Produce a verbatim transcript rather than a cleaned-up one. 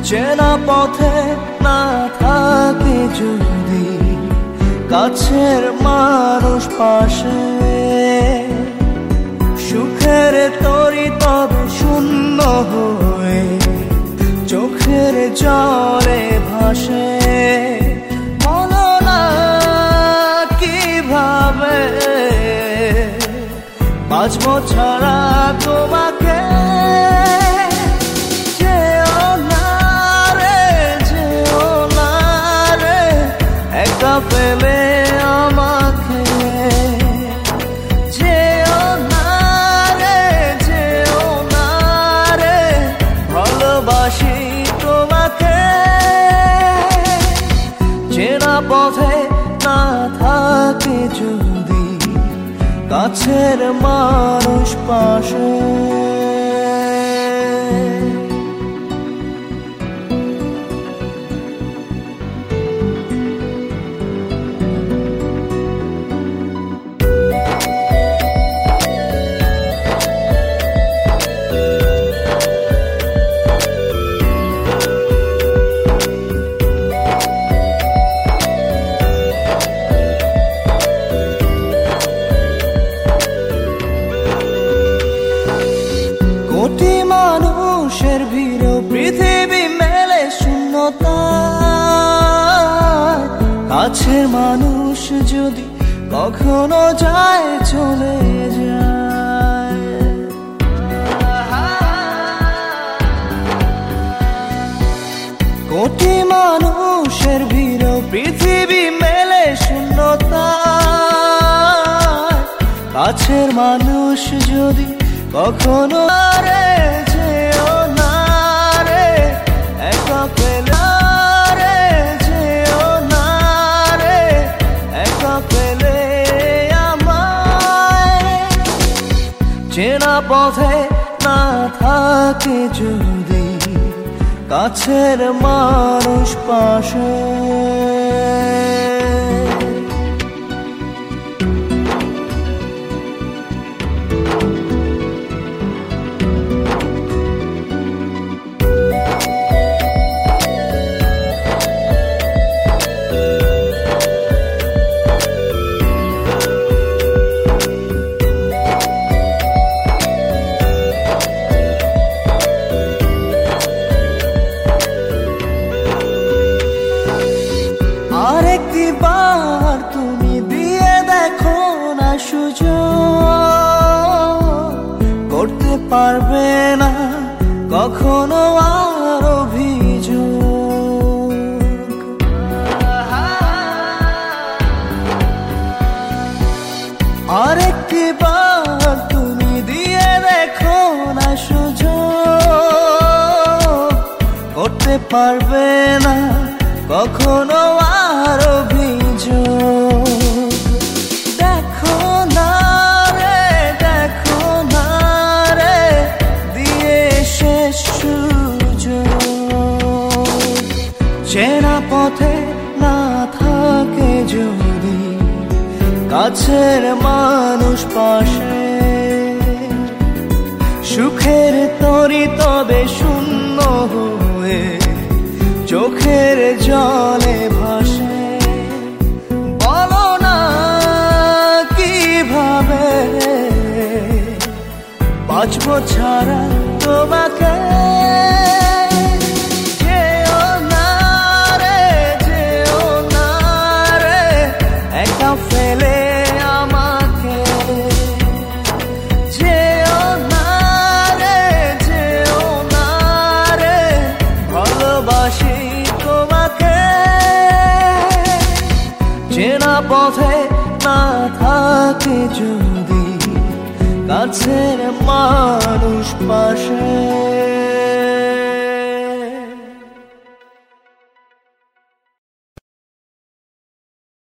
চেনা পথে না থাকে যদি কাছের মানুষ পাশে, সুখের তরি তবে শূন্য হয়ে চোখের জলে ভাসে। বলো না কিভাবে বাঁচবো ছাড়া তোমাকে, যেও না রে যেও না রে একা ফেলে আমাকে, যেও না রে যেও না রে ভালোবাসি তোমাকে। চেনা পথে না থাকে যদি কাছের মানুষ পাশে। কোটি মানুষের ভিড় পৃথিবী মেলে শূন্যতা, কাছের মানুষ যদি কখনো যায় চলে যায়। কোটি মানুষের ভিড় পৃথিবী মেলে শূন্যতা, কাছের মানুষ যদি কখনো রে যেও না রে একা ফেলে রে যেও না রে একা ফেলে আমায়। চেনা পথে না থাকে যদি কাছের মানুষ পাশে। আরেকবার তুমি দিয়ে দেখো না সুযোগ, করতে পারবে না কখনো আর অভিযোগ। আরেকবার তুমি দিয়ে দেখো না সুযোগ, করতে পারবে না কখনো আর অভিযোগ। দেখো না রে দেখো না রে দিয়ে শেষ সুযোগ। চেনা পথে না থাকে যদি কাছের মানুষ পাশে, সুখের তরি তবে শূন্য হয়ে চোখের জলে ভাসে। বলো না কিভাবে বাঁচবো ছাড়া তোমাকে, যেও না রে যেও না রে একা ফেলে আমাকে, যেও না রে যেও না রে ভালোবাসি তোমাকে। চেনা পথে না থাকে যদি কাছের মানুষ পাশে।